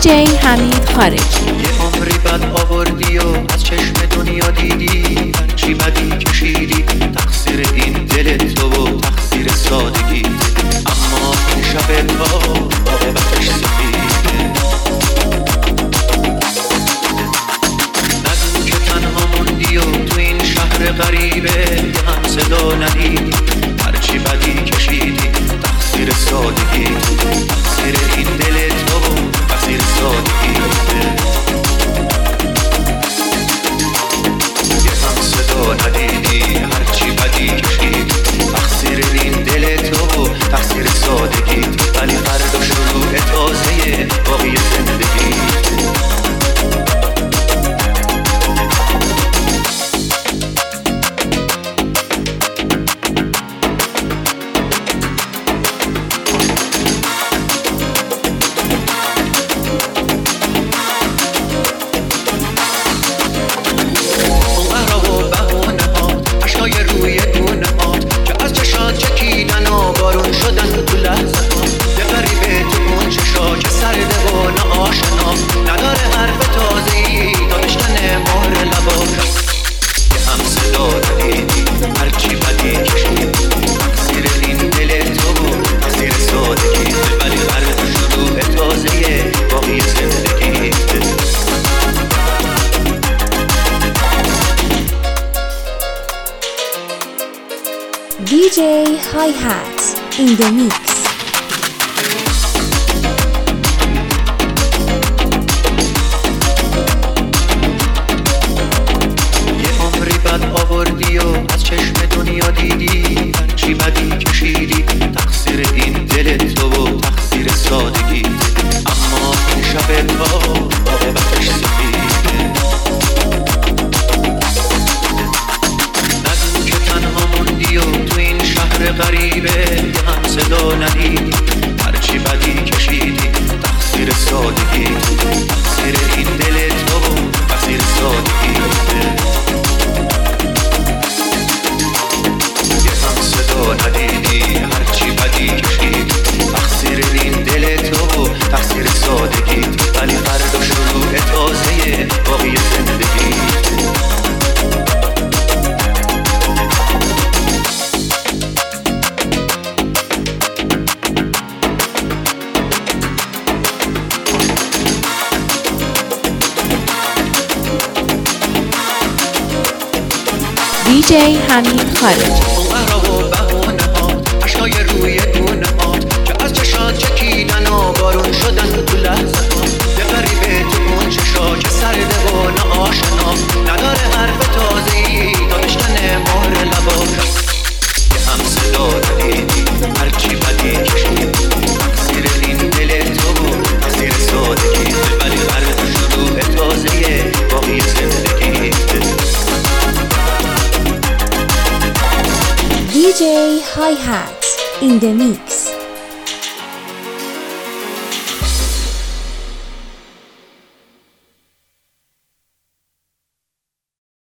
دیجی حمید خارجی. یه عمری بد آوردی و از چشم دنیا دیدی، هرچی بدی کشیدی، تقصیر این دل تو و تقصیر سادگی. اما این شب تا عاقبتش سفیده، نگو که تنها موندی و تو این شهر غریبه یه هم صدا ندیدی، هرچی بدی کشیدی، تقصیر سادگی، تقصیر این دل تو و تقصیر سادگی. یه هم صدا ندیدی، هرچی بدی کشیدی، تقصیر این دل تو و تقصیر سادگی. ولی فردا شروع تازه باقی زندگی. DJ Hi-Hat in the mix. یه عمری بد آوردی و از چشم دنیا دیدی، هرچی بدی کشیدی، تقصیر این دل تو و تقصیر سادگی. اما این شب تا عاقبتش سفیده، نگو که تنها موندی و تو این شهر غریبه یه هم صدا ندیدی، هرچی بدی کشیدی، تقصیر سادگی، تقصیر این دل تو و تقصیر سادگی. یه هم صدا ندیدی، هرچی بدی کشیدی، تقصیر این دل تو و تقصیر سادگی. ولی فردا شروع تازه باقی زندگی. دیجی حمید خارجی. اونقدر و بهونه ها، اشکای روی دونه ها که از چشات چکیدن و بارون شدن تو لحظه ها. یه غریبه تو اون چشا که سرده و نه آشنا، نداره حرف تازه‌ای تا بشکنه مهر لبا. یه هم صدا ندیدی، هرچی بدی کشیدی، تقصیر این دل تو و تقصیر سادگی. ولی فردا شروع تازه باقی زندگی. DJ Hi-Hat in the mix.